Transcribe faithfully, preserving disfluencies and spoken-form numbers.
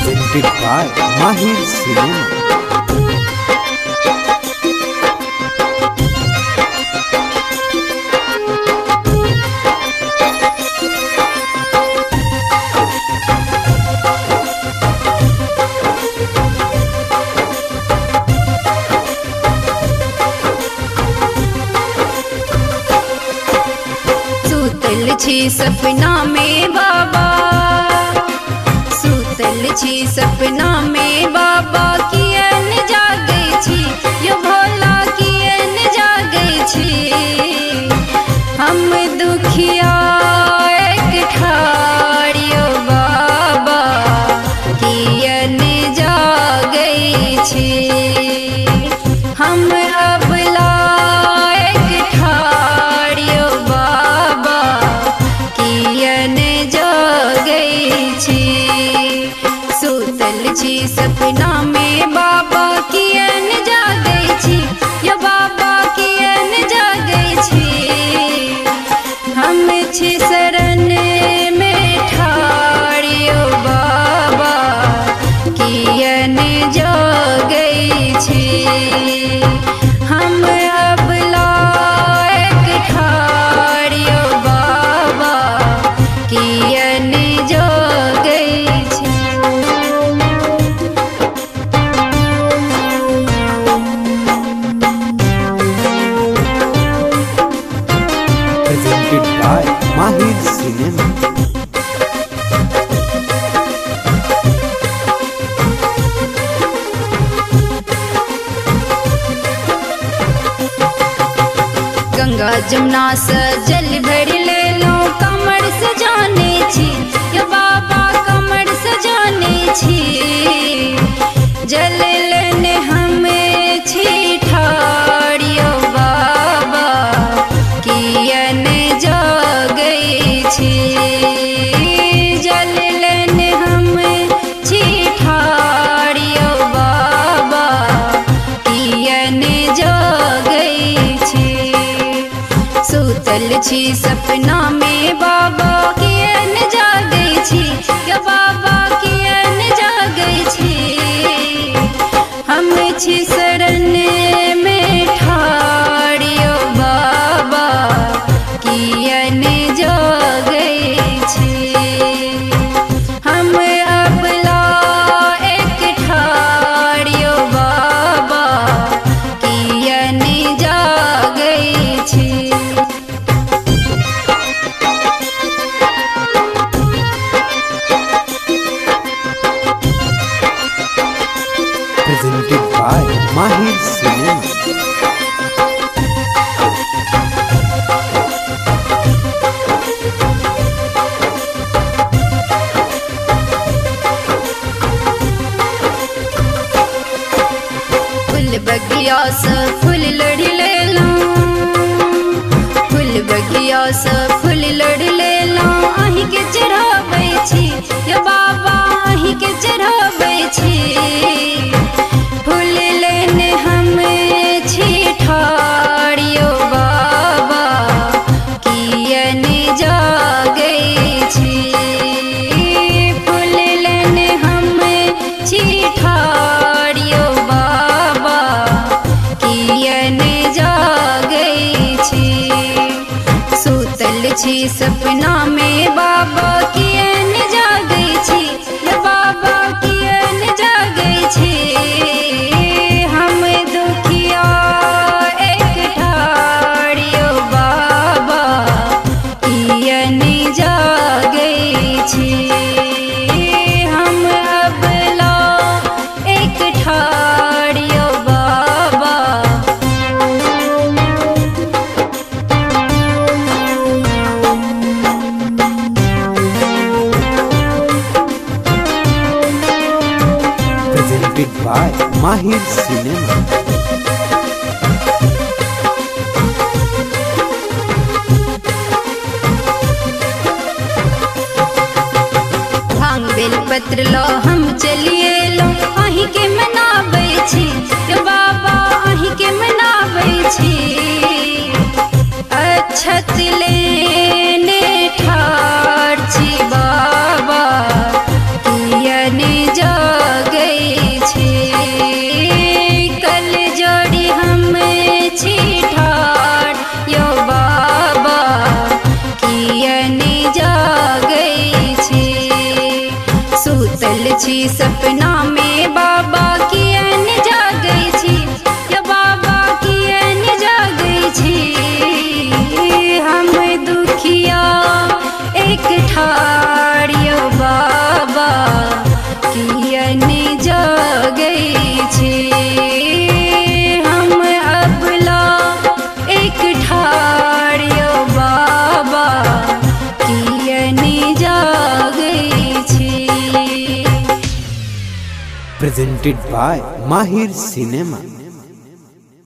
presented by Mahir Cinema. सुतल छी सपना में बाबा, सुतल छी सपना में बाबा, कियन जागे छी यो भोला, कियन जागे छी हम दुखिया एक ठाड़ियो बाबा, कियन जागे छी हम अबला एक ठाड़ियो बाबा, कियन जागे छी सुतल छी सपना में बाबा, कियन जागे छी यो बाबा, कियन जागे छी हम छी शरण में ठाड़ियो बाबा, कियन जागे छी हम अबला एक ठाड़ियो बाबा, कियन जागे छी। Presented by Mahir Cinema. Ganga Jamuna से जल भर ले लो, कमर से जाने छी यो बाबा, कमर से जाने छी जल लेने हमें छी ठाड़ियो बाबा, कियन जागे छी जल लेने हमें छी ठाड़ियो बाबा, कियन जागे छी सुतल छी सपना में बाबा, कियन जागे छी यो बाबा, कियन जागे छी हम छी शरण में ठाड़ियो बाबा, कियन जागे छी हम अबला एक ठाड़ियो बाबा, कियन जागे छी। Presented by Mahir Cinema. फूल बगिया से फूल लड़ी ले लो, फूल बगिया से फूल लड़ी ले लो, अहीं के चढ़ाबै छी यो बाबा, अहीं के चढ़ाबै छी फूल लेने हमें छी ठाड़ियो बाबा, कियन जागे छी फूल लेने हमें छी ठाड़ियो बाबा, कियन जागे छी सुतल छी सपना में बाबा, कियन जागे छी यो बाबा, कियन जागे छी हम दुखिया एक ठाड़ियो बाबा, कियन जागे छी हम अबला एक ठाड़ियो बाबा। Presented by Mahir Cinema. भांग बेल पत्र लो हम चलिए लो, अहीं के मनाबै छी यो बाबा, अहीं के मनाबै छी अक्षत लेने ठाड़ छी बाबा, कियन जा सुतल छी सपना में बाबा कियन जागै छी या बाबा कियन जागै छी हम दुखिया एक ठाड़ियो बाबा कियन जागै छी हम अबला एक ठाड़ियो बाबा कियन जागै छी। Presented by Mahir Cinema.